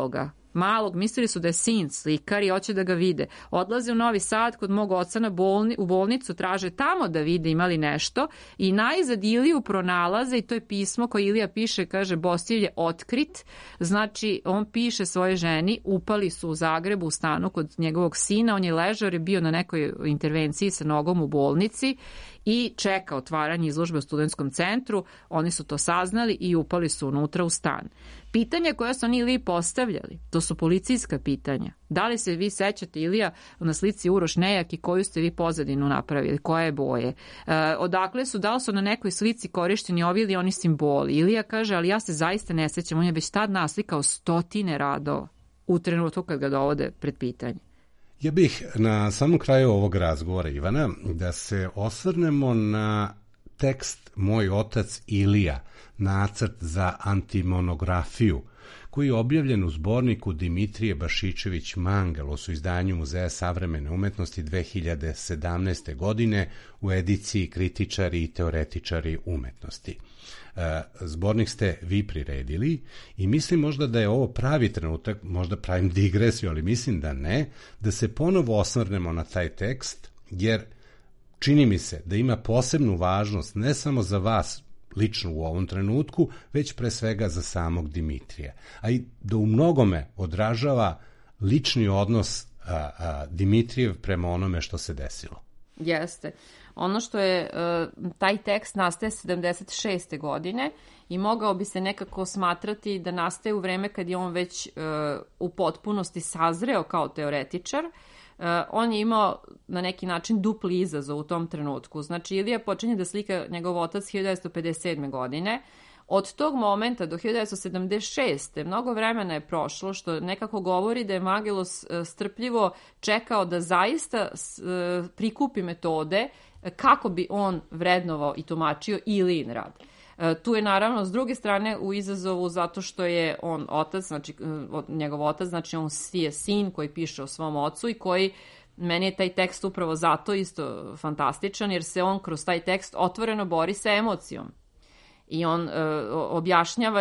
malog, mislili su da je sin slikar i hoće da ga vide. Odlaze u Novi Sad kod mog oca u bolnicu, traže tamo da vide imali nešto i najzad Iliju pronalaze i to je pismo koje Ilija piše, kaže Bostilj je otkrit, znači on piše svojoj ženi, upali su u Zagrebu u stanu kod njegovog sina, on je ležao jer je bio na nekoj intervenciji sa nogom u bolnici i čeka otvaranje izložbe u Studentskom centru, oni su to saznali i upali su unutra u stan. Pitanja koja su oni Iliji postavljali, to su policijska pitanja. Da li se vi sećate, Ilija, na slici Uroš Nejak i koju ste vi pozadinu napravili, koje boje? Odakle su, da li su na nekoj slici korišteni ovi ili oni simboli? Ilija kaže, ali ja se zaista ne sećam, on je već tad naslikao 100 radova u trenutku kad ga dovode pred pitanje. Ja bih na samom kraju ovog razgovora, Ivana, da se osvrnemo na tekst Moj otac Ilija, nacrt za antimonografiju, koji je objavljen u zborniku Dimitrije Bašičević Mangalos u izdanju Muzeja savremene umetnosti 2017. godine u ediciji Kritičari i teoretičari umetnosti. Zbornik ste vi priredili i mislim možda da je ovo pravi trenutak, možda pravim digresiju, ali mislim da ne, da se ponovo osvrnemo na taj tekst, jer čini mi se da ima posebnu važnost ne samo za vas lično u ovom trenutku, već pre svega za samog Dimitrija, a i da u mnogome odražava lični odnos Dimitrijev prema onome što se desilo. Jeste. Ono što je, taj tekst nastaje 76. godine i mogao bi se nekako smatrati da nastaje u vreme kad je on već u potpunosti sazreo kao teoretičar. On je imao na neki način dupli izazov u tom trenutku. Znači, Ilija počinje da slika njegov otac 1957. godine. Od tog momenta do 1976. mnogo vremena je prošlo, što nekako govori da je Mangalos strpljivo čekao da zaista prikupi metode kako bi on vrednovao i tumačio Ilijin rad. Tu je naravno s druge strane u izazovu zato što je on otac, znači njegov otac, znači on je sin koji piše o svom ocu i koji, meni je taj tekst upravo zato isto fantastičan jer se on kroz taj tekst otvoreno bori sa emocijom. I on objašnjava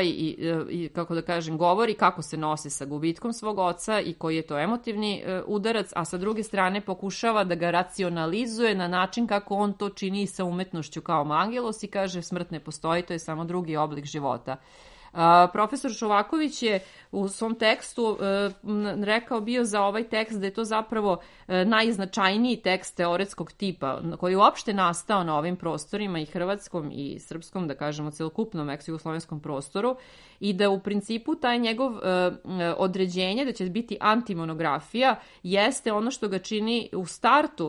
i kako da kažem, govori kako se nosi sa gubitkom svog oca i koji je to emotivni udarac, a sa druge strane pokušava da ga racionalizuje na način kako on to čini i sa umetnošću kao Mangalos i kaže smrt ne postoji, to je samo drugi oblik života. Profesor Čovaković je u svom tekstu rekao bio za ovaj tekst da je to zapravo najznačajniji tekst teoretskog tipa koji je uopšte nastao na ovim prostorima i hrvatskom i srpskom, da kažemo celokupnom ex-jugoslovenskom prostoru i da u principu taj njegov određenje da će biti antimonografija jeste ono što ga čini u startu,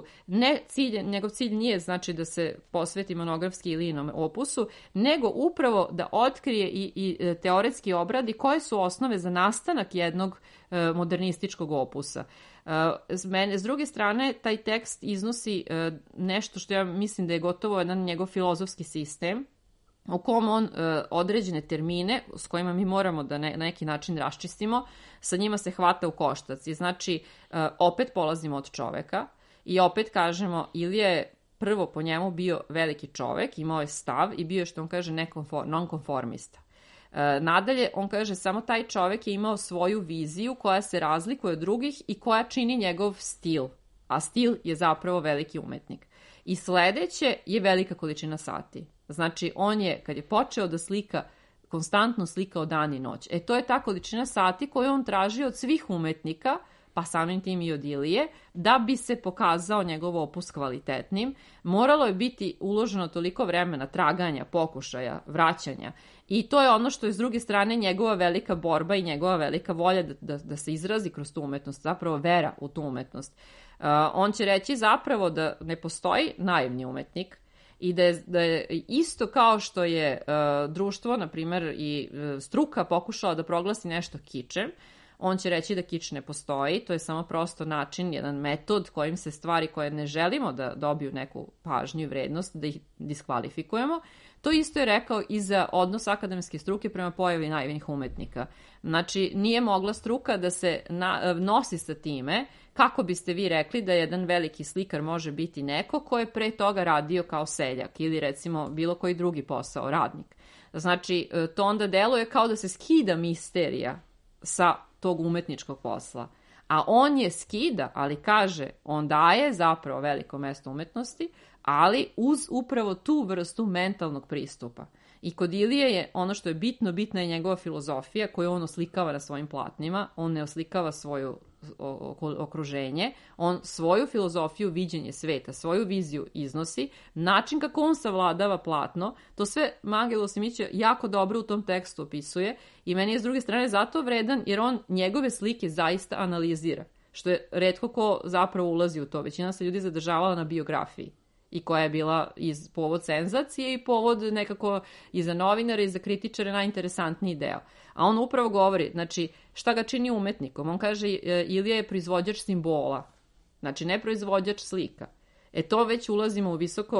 njegov cilj nije znači da se posveti monografski Ilijinom opusu, nego upravo da otkrije i teoretski obradi koje su osnove za nastanak jednog modernističkog opusa. S druge strane, taj tekst iznosi nešto što ja mislim da je gotovo jedan njegov filozofski sistem, u kom on određene termine s kojima mi moramo da na neki način raščistimo, sa njima se hvata u koštac. I znači, opet polazimo od čoveka i opet kažemo Ilija je prvo po njemu bio veliki čovek, imao je stav i bio je, što on kaže, nonkonformista. Nadalje, on kaže samo taj čovek je imao svoju viziju koja se razlikuje od drugih i koja čini njegov stil, a stil je zapravo veliki umetnik. I sledeće je velika količina sati. Znači, on je, kad je počeo da slika konstantno slikao dan i noć. To je ta količina sati koju on traži od svih umetnika, pa samim tim i od Ilije, da bi se pokazao njegov opus kvalitetnim. Moralo je biti uloženo toliko vremena traganja, pokušaja, vraćanja. I to je ono što je s druge strane njegova velika borba i njegova velika volja da se izrazi kroz tu umetnost, zapravo vera u tu umetnost. On će reći zapravo da ne postoji naivni umetnik i da je isto kao što je društvo, na primjer, i struka pokušala da proglasi nešto kičem, on će reći da kič ne postoji, to je samo prosto način, jedan metod kojim se stvari koje ne želimo da dobiju neku pažnju i vrednost, da ih diskvalifikujemo. To isto je rekao i za odnos akademske struke prema pojavi naivnih umetnika. Znači, nije mogla struka da se nosi sa time kako biste vi rekli da jedan veliki slikar može biti neko ko je pre toga radio kao seljak ili recimo bilo koji drugi posao, radnik. Znači, to onda deluje kao da se skida misterija sa tog umetničkog posla. A on je skida, ali kaže, on daje zapravo veliko mesto umetnosti, ali uz upravo tu vrstu mentalnog pristupa. I kod Ilije je ono što je bitno, bitna je njegova filozofija koju on oslikava na svojim platnima, on ne oslikava svoju okruženje, on svoju filozofiju, viđenje sveta, svoju viziju iznosi, način kako on savladava platno, to sve Mangelos Simić jako dobro u tom tekstu opisuje i meni je s druge strane zato vredan jer on njegove slike zaista analizira, što je retko ko zapravo ulazi u to, većina se ljudi zadržavala na biografiji i koja je bila iz povod senzacije i povod nekako i za novinare i za kritičare najinteresantniji deo. A on upravo govori, znači, šta ga čini umetnikom? On kaže, Ilija je proizvođač simbola, znači ne proizvođač slika. To već ulazimo u visoko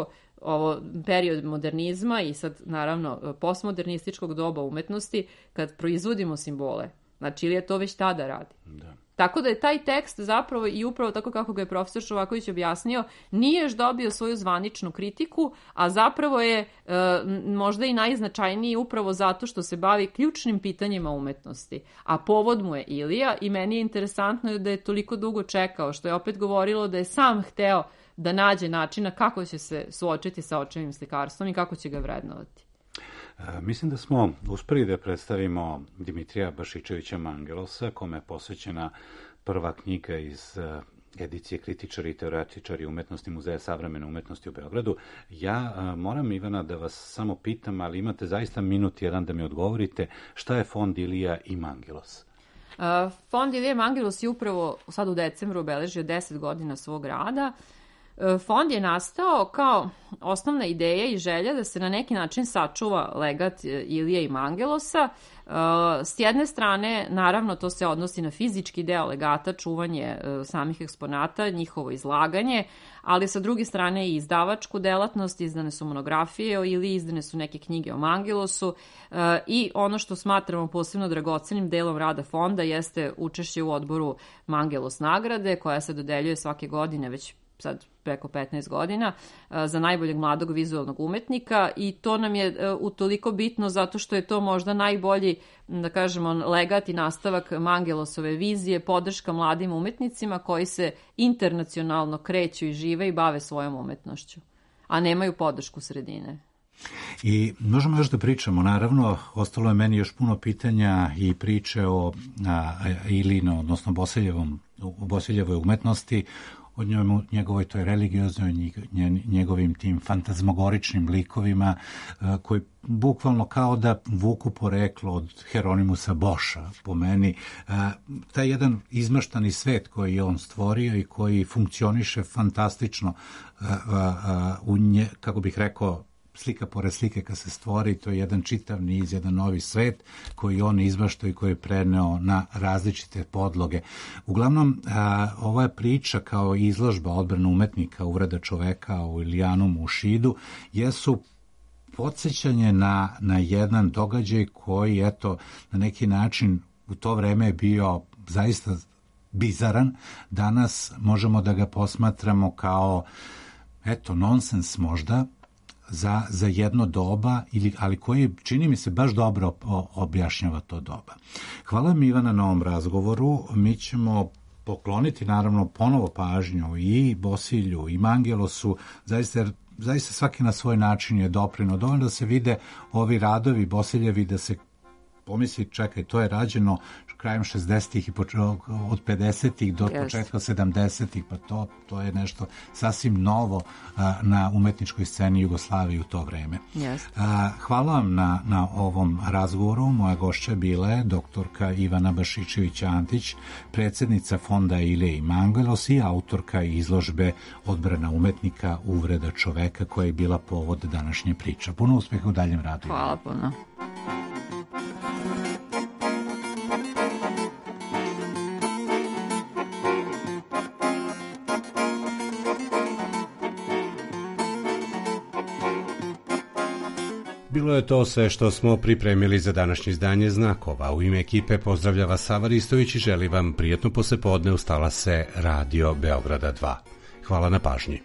period modernizma i sad, naravno, postmodernističkog doba umetnosti, kad proizvodimo simbole. Znači, Ilija to već tada radi. Da. Tako da je taj tekst zapravo i upravo tako kako ga je profesor Šovaković objasnio, nije još dobio svoju zvaničnu kritiku, a zapravo je možda i najznačajniji upravo zato što se bavi ključnim pitanjima umetnosti. A povod mu je Ilija i meni je interesantno da je toliko dugo čekao, što je opet govorilo da je sam hteo da nađe načina kako će se suočiti sa očevim slikarstvom i kako će ga vrednovati. Mislim da smo uspeli da predstavimo Dimitrija Bašičevića Mangelosa, kome je posvećena prva knjiga iz edicije Kritičari i teoretičari umetnosti Muzeja savremene umetnosti u Beogradu. Ja moram, Ivana, da vas samo pitam, ali imate zaista minut jedan da mi odgovorite, šta je Fond Ilija i Mangelos? Fond Ilija i Mangelos je upravo sad u decembru obeležio 10 godina svog rada. Fond je nastao kao osnovna ideja i želja da se na neki način sačuva legat Ilije i Mangelosa. S jedne strane, naravno, to se odnosi na fizički deo legata, čuvanje samih eksponata, njihovo izlaganje, ali sa druge strane i izdavačku delatnost, izdane su monografije o Iliji, izdane su neke knjige o Mangelosu i ono što smatramo posebno dragocenim delom rada fonda jeste učešće u odboru Mangelos nagrade, koja se dodeljuje svake godine već sad preko 15 godina, za najboljeg mladog vizualnog umetnika i to nam je utoliko bitno zato što je to možda najbolji, da kažemo, legat i nastavak Mangelosove vizije, podrška mladim umetnicima koji se internacionalno kreću i žive i bave svojom umetnošću, a nemaju podršku sredine. I možemo još da pričamo, naravno, ostalo je meni još puno pitanja i priče o Ilino, odnosno Bosiljevoj umetnosti, o njegovoj toj religioznoj, njegovim tim fantazmogoričnim likovima koji bukvalno kao da vuku poreklo od Heronimusa Boša, po meni. Taj jedan izmaštani svet koji je on stvorio i koji funkcioniše fantastično kako bih rekao, slika pored slike kad se stvori, to je jedan čitav niz, jedan novi svet koji on izbaštao i koji je preneo na različite podloge. Uglavnom, ova je priča kao izložba odbrana umetnika, uvreda čoveka u Ilijanum u Šidu, jesu podsjećanje na jedan događaj koji, eto, na neki način u to vreme je bio zaista bizaran. Danas možemo da ga posmatramo kao, eto, nonsens možda, za jedno doba, ali koji, čini mi se, baš dobro objašnjava to doba. Hvala mi, Ivana, na ovom razgovoru. Mi ćemo pokloniti, naravno, ponovo pažnju i Bosilju i Mangelosu, zaista jer zaista svaki na svoj način je doprineo. Dovoljno da se vide ovi radovi Bosiljevi, da se pomisli, čekaj, to je rađeno krajem 60-ih i od 50-ih do početka 70-ih, pa to je nešto sasvim novo na umetničkoj sceni Jugoslavije u to vreme. Hvala vam na ovom razgovoru. Moja gošća bila je doktorka Ivana Bašičević-Antić, predsjednica fonda Ilije i Mangelos i autorka izložbe Odbrana umetnika, uvreda čoveka, koja je bila povod današnje priče. Puno uspeha u daljem radu. Hvala puno. Bilo je to sve što smo pripremili za današnje izdanje Znakova. U ime ekipe pozdravlja vas Sava Ristović i želi vam prijatno poslepodne. Ustala se Radio Beograda 2. Hvala na pažnji.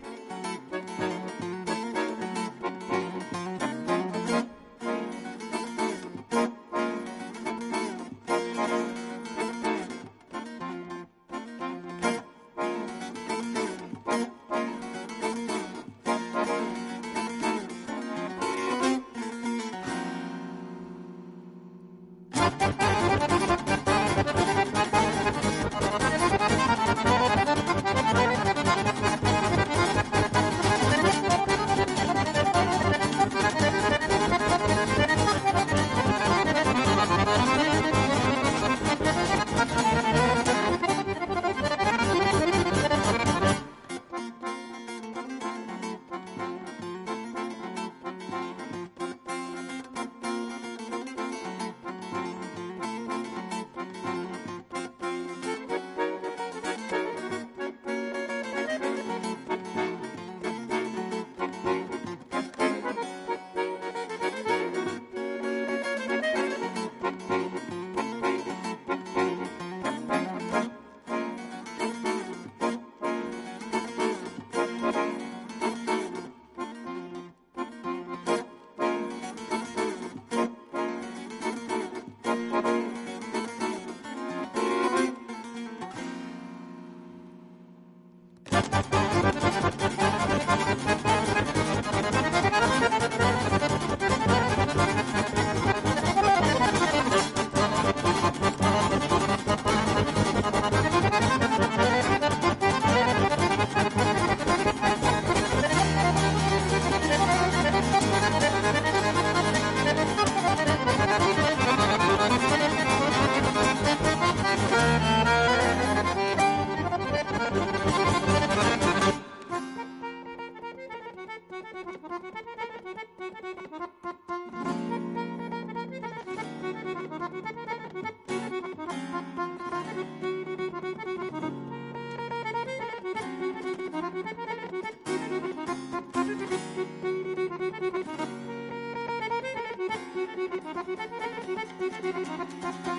Thank you.